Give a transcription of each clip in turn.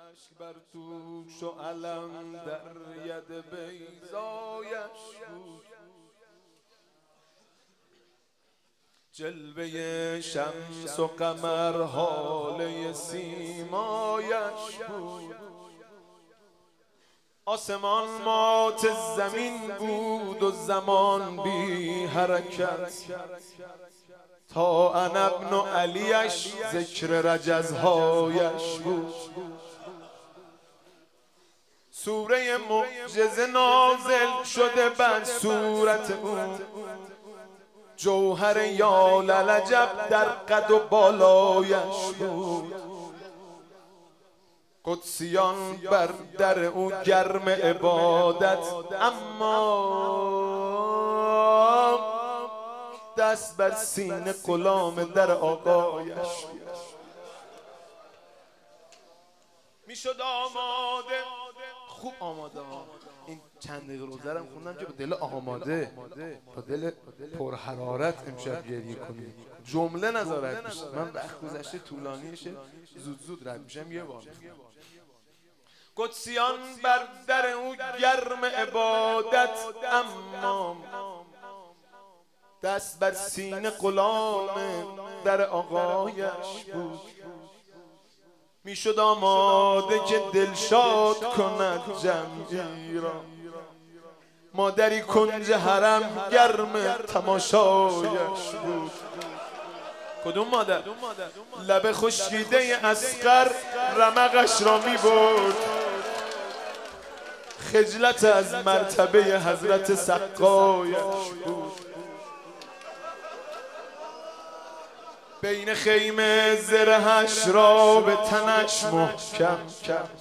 اشک بر دوش و علم در ید بیضایش بود. جلوه شمس و قمر حاله سیمایش بود. آسمان مات زمین بود و زمان بی حرکت، تا انا ابن علیش ذکر رجزهایش بود. سوره معجزه نازل شده بر صورت او، جوهر یا للجب در قد و بالایش بود. قدسیان بر در او گرم عبادت، اما دست بر سینه غلام در آقایش میشد آماده. خوب آماده ها. این چند دقیقه روزه رو خوندم که با دل آماده، با دل پرحرارت امشب گریه کنیم. جمله نظارت میشه. من وقت گذشته طولانیشه، زود زود رد میشم. یه بار قدسیان بر در او گرم عبادت، اما دست بر سینه غلام در آقایش بود. میشد آماده که دلشاد کند جمعی را، مادری کنج حرم گرم تماشایش بود. کدوم مادر؟ لب خشکیده اصغر رمقش را می برد، خجلت از مرتبه حضرت سقایش بود. بین خیمه زرهش را به تنش محکم کرد،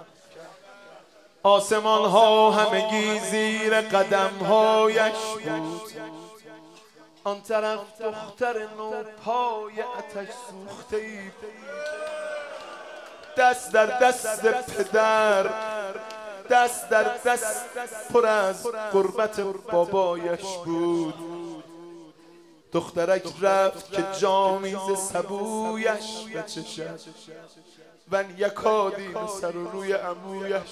آسمان ها همگی زیر قدمهایش بود. آن طرف دختر نوپای آتش سوخته ای، دست در دست پدر، دست در دست پر از قربت بابایش بود. دخترک رفت که جامیز سبویش بچشد، ون یکادی به سر و روی عمویش.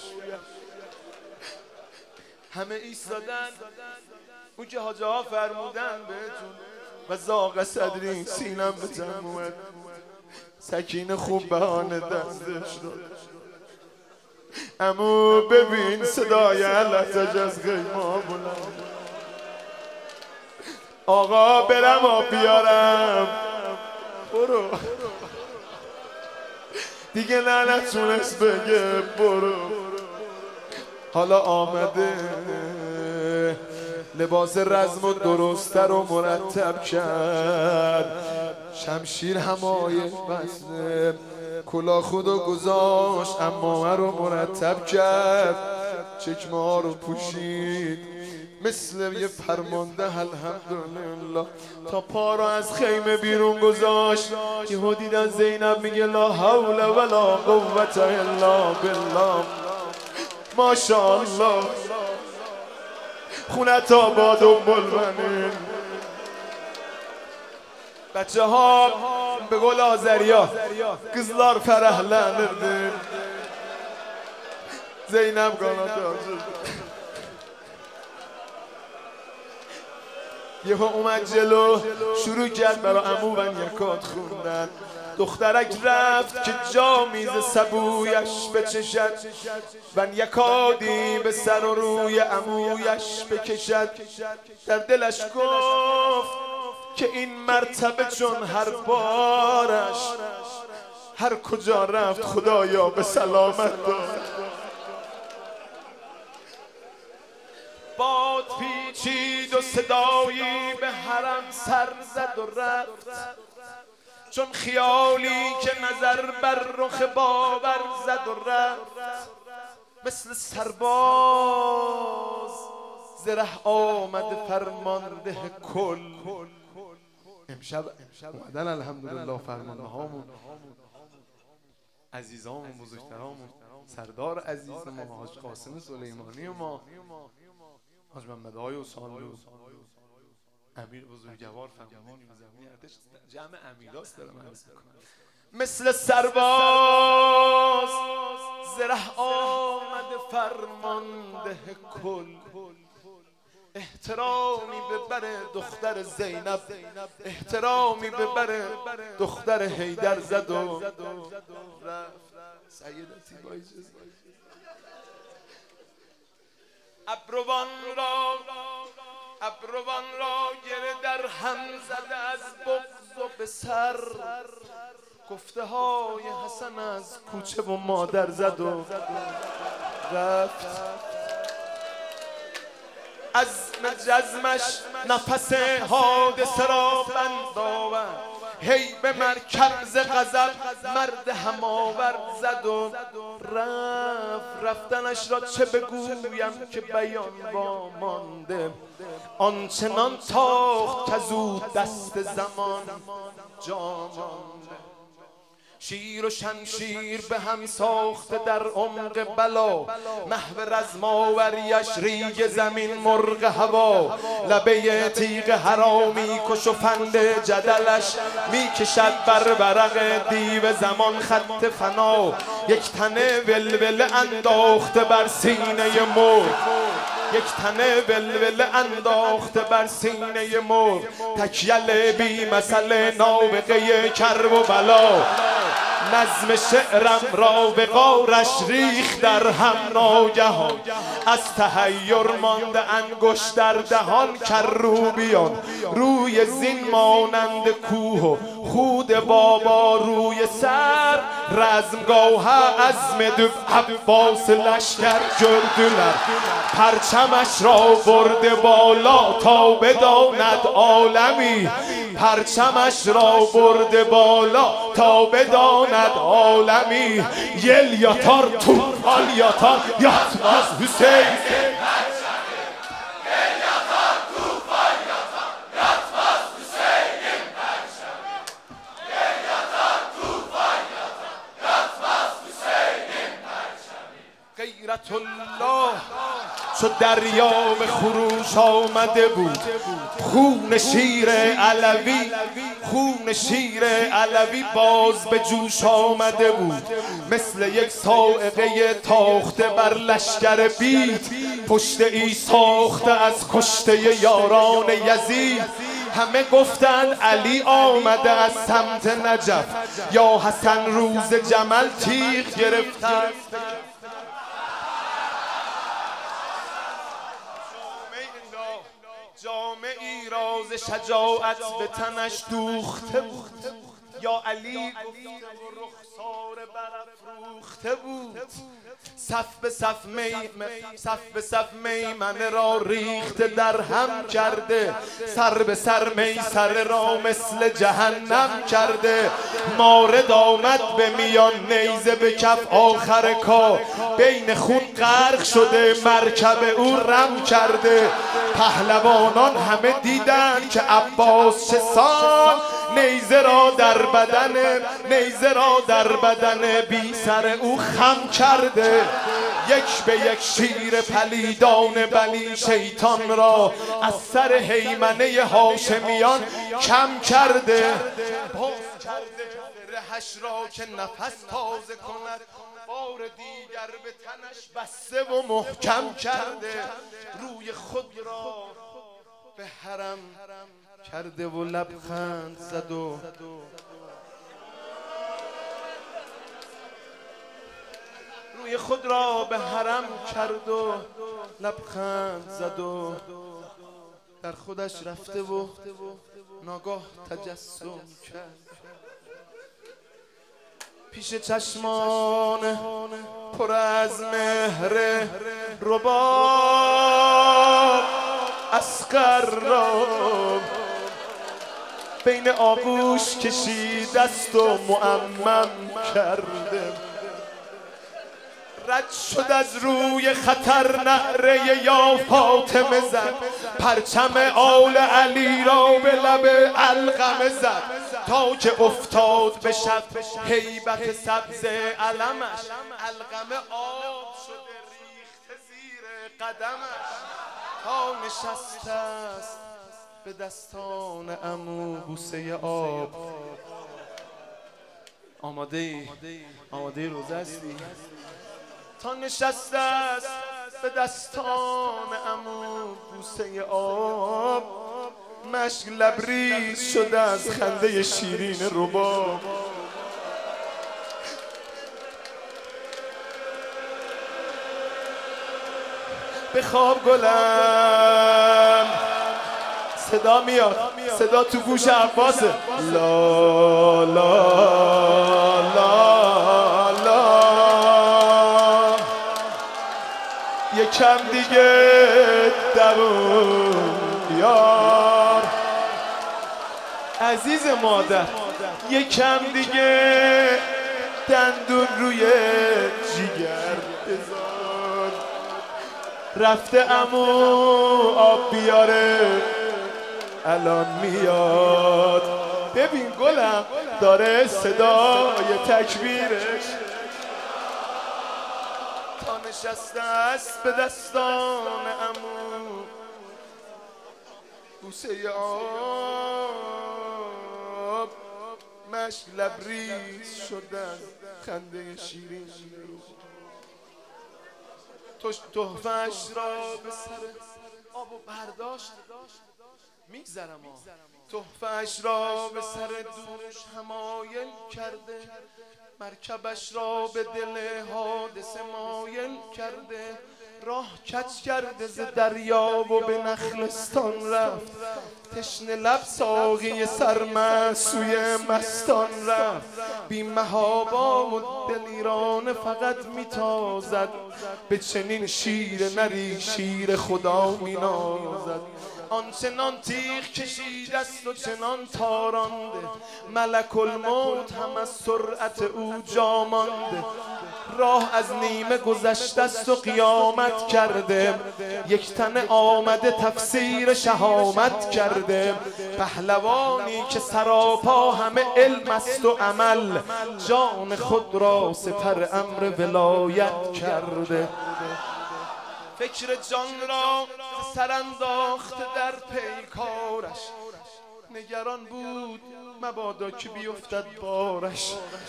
همه ایستادن اون که حاجه ها فرمودن بهتون، و زاغ صدری سینم به جمع اومد. سکینه خوب بهانه دستش رو، عمو ببین صدای علتش از خیمه بلند. آقا برم آب بیارم. برو دیگه نتونست بگه برو. حالا آمده لباس رزم و درستر و مرتب کرد، شمشیر همایش بسته، کلاه خودو گذاشت، عمامه رو مرتب کرد، چکمه ها رو پوشید، مثل یه فرمانده الحمدلله تا پا رو از خیمه بیرون گذاشت. یهو دیدن زینب میگه لا حول ولا قوة الا بالله. ماشاءالله خونت آباد و بلبنین. بچه ها به قول آذریا kızlar ferahlanırdı. زینب قانات یهو اومد جلو، شروع کرد برای عمو ون یکات خوندن. دخترک رفت که جامیز سبویش بچشد، ون یکادی به سر و روی عمویش بکشد. در دلش گفت که این مرتبه چون هر بارش، هر کجا رفت خدایا به سلامت دار. باد پیچید و صدایی به حرم سر زد و رفت، چون خیالی که نظر بر رخ باور زد و رفت. مثل سرباز زره آمد فرمانده کل. امشب اومدن الحمدلله فرمانده هامون، عزیزامون، بزرگترامون، سردار عزیز ما حاج قاسم سلیمانی ما، حاج محمد آقای حسانلو، امیر بزرگوار فرمانده زمینی ارتش، جمع امیراست دارم عرض میکنم. مثل سرباز فرمانده کل احترامی ببره دختر زینب، احترامی ببره دختر حیدر زد و رفت. سیدتی با اجازه ابروان را گره در هم زده از بغض و به سر، گفته های حسن از کوچه و مادر زد و رفت. از جزمش نفس حادثه را بند آورد، هی به مرکب ز غضب مرد هماور زد و رفت. رفتنش را چه بگویم که بیان وامانده، آنچنان تاخت که زود دست زمان جا مانده. شیر و شمشیر به هم ساخته در عمق بلا، محو رزماوریش ریگ زمین مرغ هوا. لبه تیغ حرامی کش و فند جدلش میکشد بر ورق دیو زمان خط فنا. یک تنه ولوله انداخته بر سینه مرغ، یک تنه ولوله انداخته بر سینه مرغ. تکیل بی مسئله نابغه کرب و بلا، نظم شعرم را به غارش ریخت در هم ناگهان. از تحیر مانده انگشت در دهان، کروبیان روی زین مانند کوه و خود بابا روی سر. رزمگاه عزم دو عباس لشکر جردلر، پرچمش را برده بالا تا بداند عالمی. پرچمش را برده بالا تا بداند عالمی. یل یاتار توفال یاتار یاتماز حسین، غیرت الله چو دریا به خروش آمده بود. خون شیر علوی، خون شیر علوی باز به جوش آمده بود. مثل یک صاعقه تاخته بر لشکر بید، پشت ای ساخته از کشته یاران یزید. همه گفتند علی آمده از سمت نجف، یا حسن روز جمل تیغ گرفته. جامعی راز شجاعت به تنش دوخته بود، یا علی گفته و رخسار برافروخته بود. صف به صف میمنه را ریخته در هم کرده، سر به سر میسره را مثل جهنم کرده. مارد آمد به میان نیزه به کف آخر کار، بین خون غرق شده مرکب او رم کرده. پهلوانان همه دیدن که عباس چه سان، نیزه را در بدن بی سر او خم کرده. یک به یک شیر پلیدان بلی شیطان را از سر هیمنه هاشمیان کم کرده. باز کرده رهش را که نفس تازه کند، بار دیگر به تنش بسته و محکم کرده. روی خود را به حرم کرده و لبخند زد و روی خود را به حرم کرد و لبخند زد و در خودش رفته و ناگاه تجسم کرد. پیش چشمان پر از مهر رباب اصغر را بین آغوش کشید دست و معمم کرده. رد شد از روی خطر نعره یا فاطمه زد، پرچم آل علی را به لب علقمه زد. تا که افتاد به شب هیبت سبز علمش، علقمه آب شده ریخته زیر قدمش. تا نشسته است به دستان عمو بوسه آب. آماده روزه هستی؟ تا نشسته است به دستان عمو بوسه آب، مشک لبریز شده از خنده شیرین رباب. به خواب گلم صدا میاد، صدا تو گوش عباسه. لا لا لا لا، یکم دیگه درون بیار عزیز مادر، یکم دیگه دندون روی جیگر بذار. رفته عمو آب بیاره الان میاد. ببین گلم داره صدای تکبیرش تا نشسته است به دستان عمو بوسه آب، مشک لبریز شدن خنده شیرین. تحفه‌اش را به سر آب و برداشت میگذرم، تحفه‌اش را به سر دوش حمایل کرده، مرکبش را به دل حادثه مایل کرده، راه کج کرده ز دریا و به نخلستان رفت، تشنه لب ساقی سرمست سوی مستان رفت، بی محابا و دلیرانه فقط میتازد، به چنین شیر نری شیر خدا مینازد. آنچنان تیغ کشیده است و چنان تارانده، ملک الموت هم از سرعت او جا مانده، راه از نیمه گذشته است و قیامت کرده، یک تنه آمده تفسیر شهامت کرده، پهلوانی که سراپا همه علم است و عمل، جان خود را سپر امر ولایت کرده. فکر جان را سر انداخته در پیکارش، نگران بود مبادا که بیفتد بارش،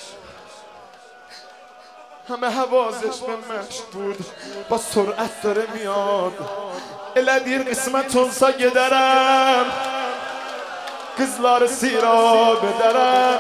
همه حواسش به مشک بود با سرعت داره میاد. الادیر قسمتون ساگدرم kızlar sirab ederim,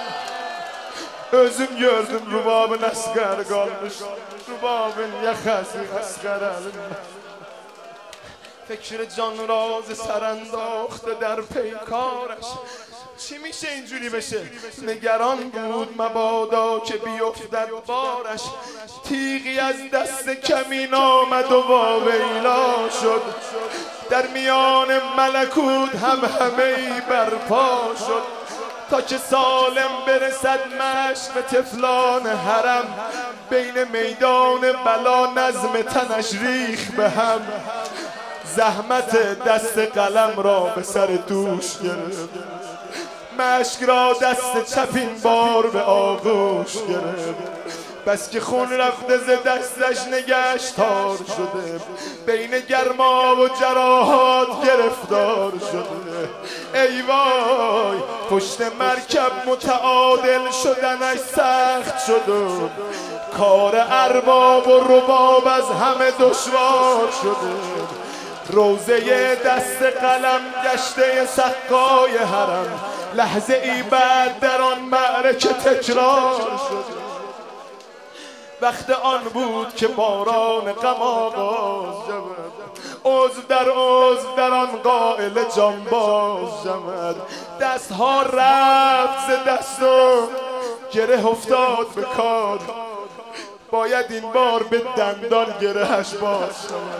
özüm gördüm rubabın asgar kalmış, rubabın yakası asgar alınmış. فکر جان راز سر انداخته در پیکارش، چی میشه اینجوری بشه؟ نگران بود مبادا که بیفتد بارش، تیغی از دست کمین آمد و واویلا شد، در میان ملکوت هم همه‌ای برپا شد، تا که سالم برسد مشق به طفلان حرم، بین میدان بلا نظم تنش ریخ به هم، زحمت دست قلم را به سر دوش گرفت، مشک را دست چپین بار به آغوش گرفت، بس که خون رفته ز دستش نگهشتار شده، بین گرما و جراحات گرفتار شده. ای وای پشت مرکب متعادل شدنش سخت شده، کار ارباب و رباب از همه دشوار شده، روزه دست قلم گشته سقای حرم، لحظه ای بعد در آن معرکه تکرار شد. وقت آن بود که باران غم آغاز شود، عضو در آن قائل جانباز شود، دستها رفت ز دست و گره افتاد به کار، باید این بار به دندان گرهش باز شود.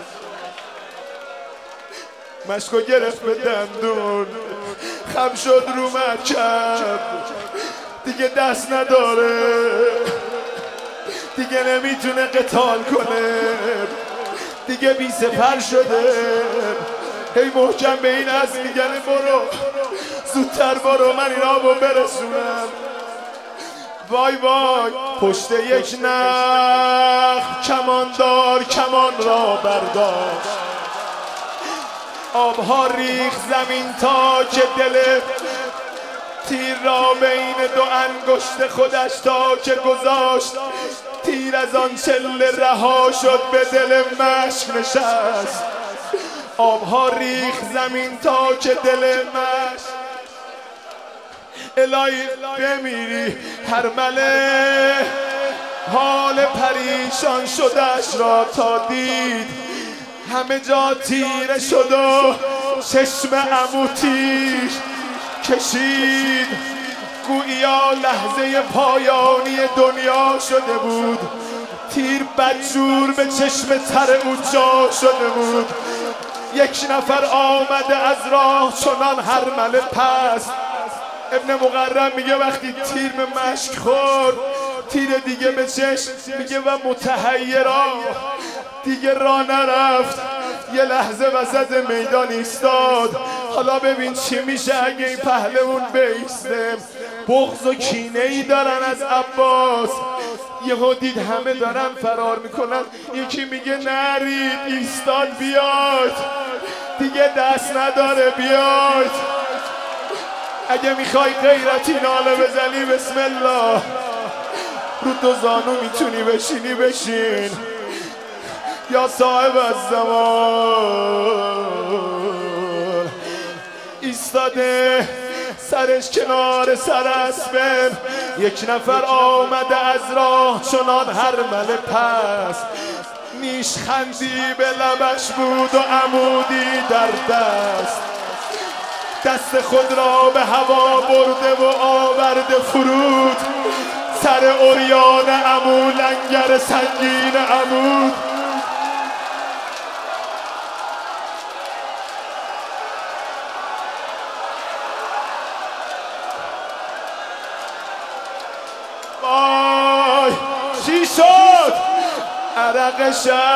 مشکو گرفت به دندون، خم شد رو مرکب، دیگه دست نداره، دیگه نمیتونه قتال کنه، دیگه بی سپر شده. هی محکم به این از میگن برو زودتر برو من این آبو برسونم. وای وای پشت یک نخ کماندار کمان را برداشت، آبها ریخ زمین تا که دل تیر را بین دو انگشت خودش تا که گذاشت، تیر از آن چله رها شد به دل مشک نشست، آبها ریخ زمین تا که دل مشک. الهی بمیری هرمله، حال پریشان شدش را تا دید، همه جا تیره شد و چشم عمو تیر کشید. گویا لحظه پایانی دنیا شده بود، تیر بدجور به چشم تر او جا شده بود. یک نفر آمده از راه چنان هرمله پست. ابن مقرم میگه وقتی تیر به مشک خورد، تیر دیگه به چشم، میگه و متحیرا دیگه راه نرفت، یه لحظه وسط میدان ایستاد. حالا ببین چی میشه اگه این پهلوون بیسته. بغض و کینه ای دارن از عباس. یهو دید همه دارن فرار میکنن، یکی میگه نرید، ایستاد بیاید، دیگه دست نداره بیاید. اگه میخوای غیرتی ناله بزنی بسم الله، رو دو زانو میتونی بشینی بشین، یا صاحب الزمان ایستاده سرش کنار سر اسبه. یک نفر آمده از راه چنان هرمله پست، نیشخندی به لبش بود و عمودی در دست. دست خود را به هوا برده و آورده فرود، سر عریان عمو لنگر سنگین عمود. وای چی شد؟ عرق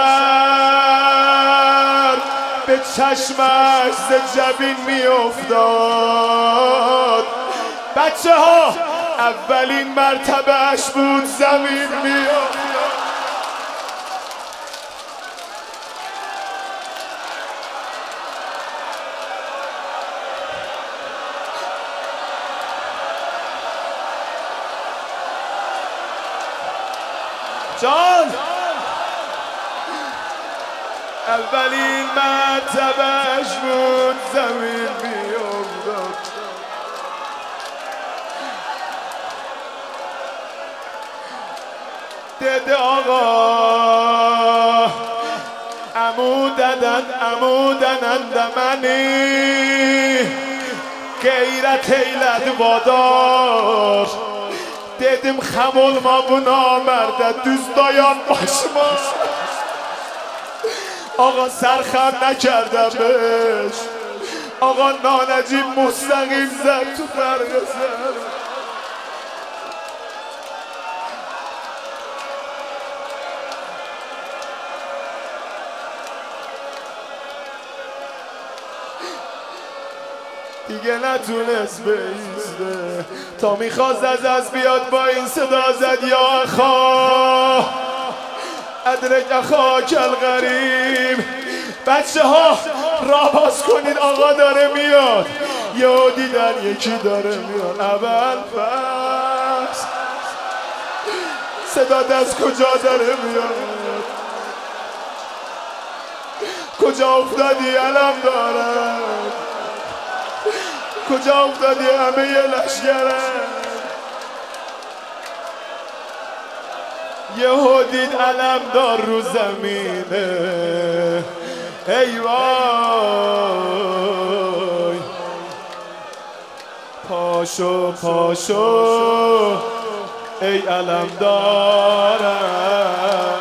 شهر به چشمش ز جبین می افتاد. بچه ها اولین مرتبهش بود زمین می افتاد. جان اولین مرتبهش بود زمین بیافتاد. دده آقا عمودن دمنی غیرت ایلد وادار. dedim xam olma bu namərdə, düz dayan başıma. Ağa sərxəm nəkərdəmiş, ağa nanəcib müstəqim zər tu fərqəsər. دیگه نتونست بیسته تا میخواست از بیاد با این صدا زد یا اخا ادرک اخا کل غریب. بچه ها راه باز کنید آقا داره میاد. یهو دیدن یکی داره میاد اول پس صدا از کجا داره میاد؟ کجا افتادی علم دارم، کجا افتادی همه یه لشگرم. یهو دید علم دار رو زمینه. ای وای پاشو پاشو ای علم دارم.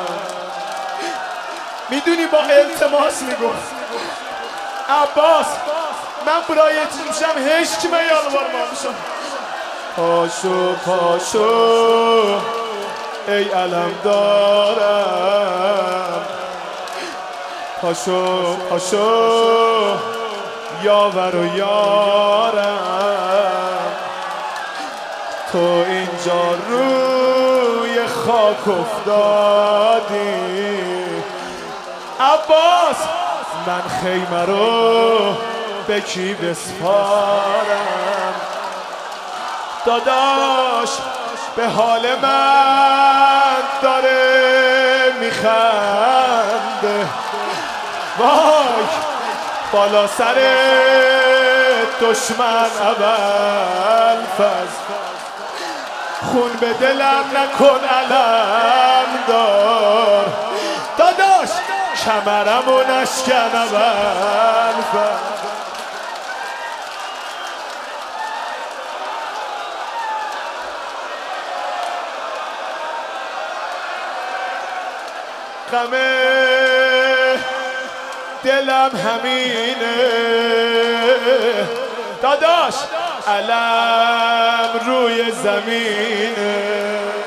میدونی با التماس میگفت عباس من برای چی میشم هیچ که من یالوار ما میشم. پاشو پاشو ای علم دارم. پاشو پاشو یاور و یارم. تو اینجا روی خاک افتادی عباس، من خیمه رو به کی بسپارم؟ داداش به حال من داره میخنده. وای بالا سر دشمن اول فز، خون به دلم نکن علم دار، داداش کمرمو نشکن اول فز. غم دلم همینه داداش، علم روی زمینه.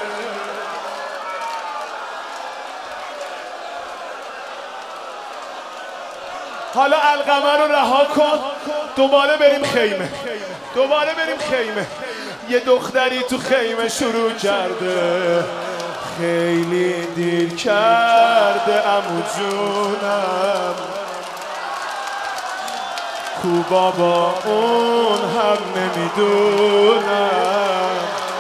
حالا القمه رو رها کن، دوباره بریم خیمه، دوباره بریم خیمه. یه دختری تو خیمه شروع کرده، خیلی دیر کرده عمو جونم، کو بابا اون هم نمیدونم،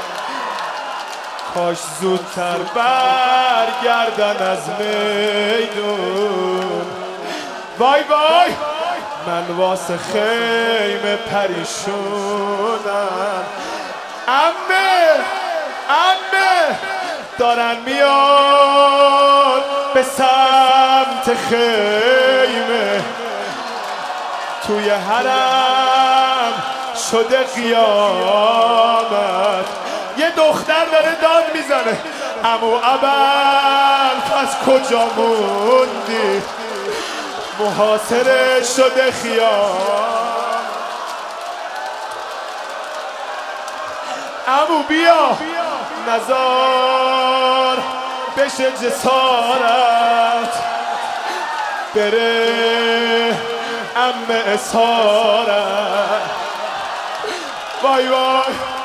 کاش زودتر برگردن از میدون. وای وای من واسه خیمه پریشونم. عمه دارن میاد به سمت خیمه، توی حرم شده قیامت. یه دختر داره داد میزنه عمو ابوالفضل کجا موندی، محاصره شده خیام. عمو بیا نزار بشه جسارت، بره عمه اسارت. وای وای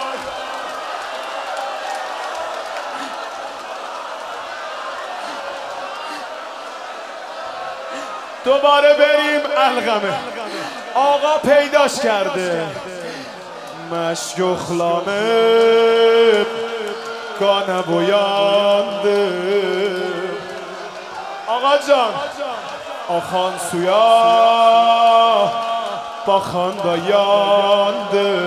دوباره بریم القمه. آقا پیداش کرده، مشک و خلامه گانه بوینده. آقا جان آخان سویا با خاندایانده،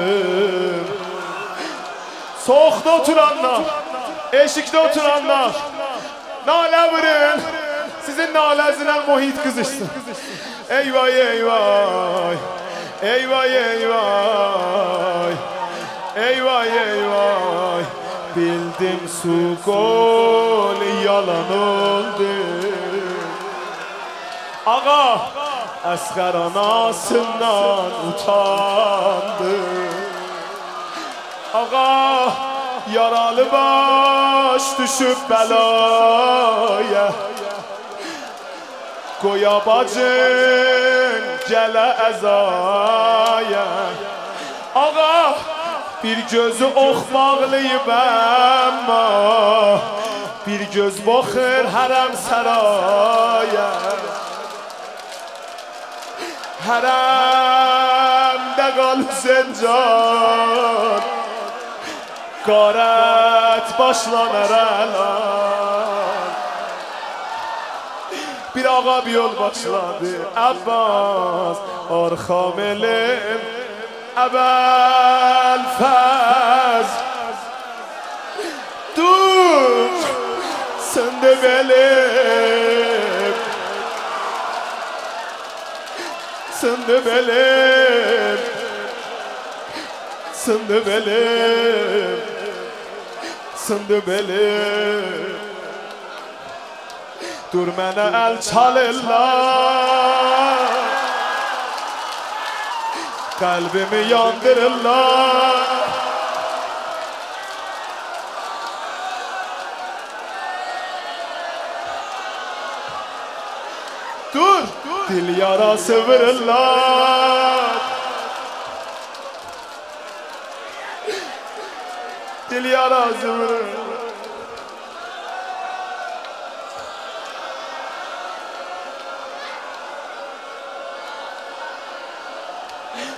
soğukta oturanlar, eşikte oturanlar nale vurun, sizin nalezinle muhit kızışsın. Eyvah eyvah, eyvah eyvah, eyvah eyvah. Bildim su gol yalan oldu. Ağa Asgar anasından utandı. Ağa yaralı baş düşüp belaya, Goya bacın gələ əzaya. Ağa bir gözü ox bağlayıb əmma, bir göz baxır hərəm saraya. Hərəmdə qal Hüseyncan, qarət başlanar əlan. Bir ağa bir yol başladı Abbas Arxamelim Əbəlfəz. Dur söndü belim, söndü belim, söndü belim, söndü belim. Dur mənə əl çalırlar, qəlbimi yandırırlar. Dur, dil yarası vururlar, dil yarası vururlar.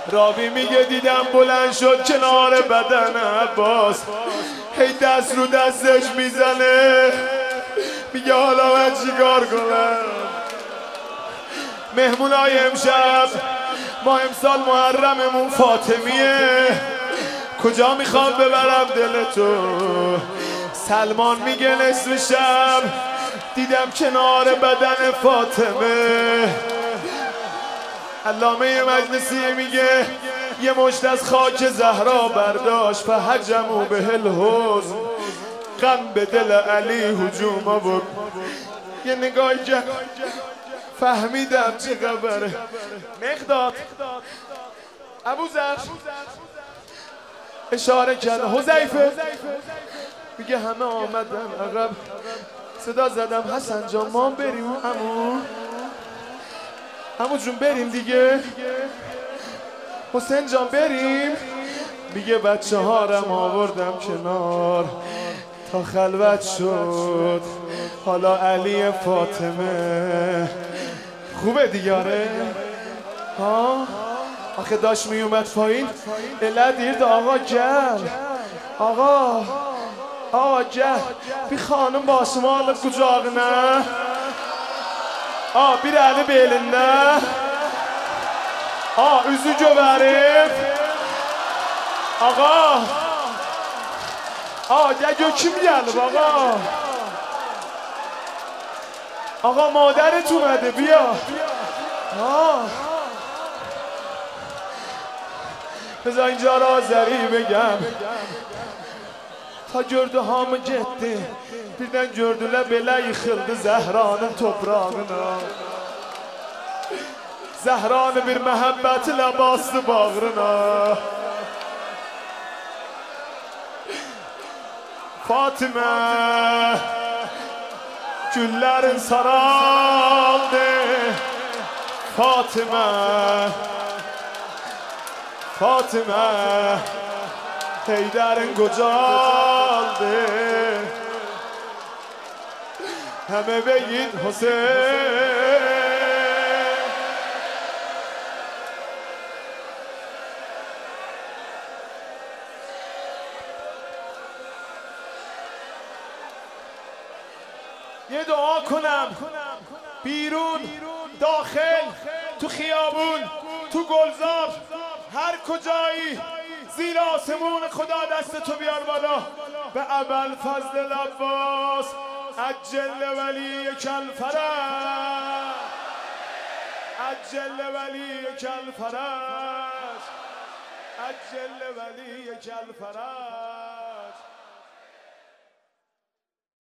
رابی میگه دیدم بلند شد کنار بدن عباس، هی دست رو دستش میزنه، میگه حالا من چیکار کنم؟ مهمونای امشب ما امسال محرممون فاطمیه، کجا میخوام ببرم دلتو؟ سلمان میگه نصف شب دیدم کنار بدن فاطمه. علامه مجلسی میگه یه مشت از خاک زهرا برداشت فهجموا به الحزن، غم به دل علی هجوم آورد. یه نگاهی کرد فهمیدم چه خبره. مقداد ابوذر اشاره کرد حذیفه، میگه همه آمدن عقب، صدا زدم حسن جان ما بریم عمو جون بریم دیگه، حسین جان بریم. میگه بچه ها رم آوردم کنار تا خلوت شد، حالا علی فاطمه خوبه دیگاره ها. آخه داشت میومد پایین اله دیرد آقا گل، آقا گل bir xanım başımı alıb qucağına, bir əli belində, üzü göbərib, gör kim gəlib ağa مادرت اومده بیا. بذار اینجا را زری بگم تا gördü hamı getdi, birdən gördülər belə yıxıldı Zəhranın toprağına. Zəhranı bir məhəbbət ilə bastı bağrına. Fatimə güllərin saraldı, Fatimə Heydərin qocaldı, همه بگید حسین. یه دعا کنم بیرون داخل تو خیابون تو گلزار هر کجایی زیر آسمون خدا دست تو بیار بالا به ابوالفضل عباس عجل ولی کالفرج، عجل ولی کالفرج، عجل ولی کالفرج.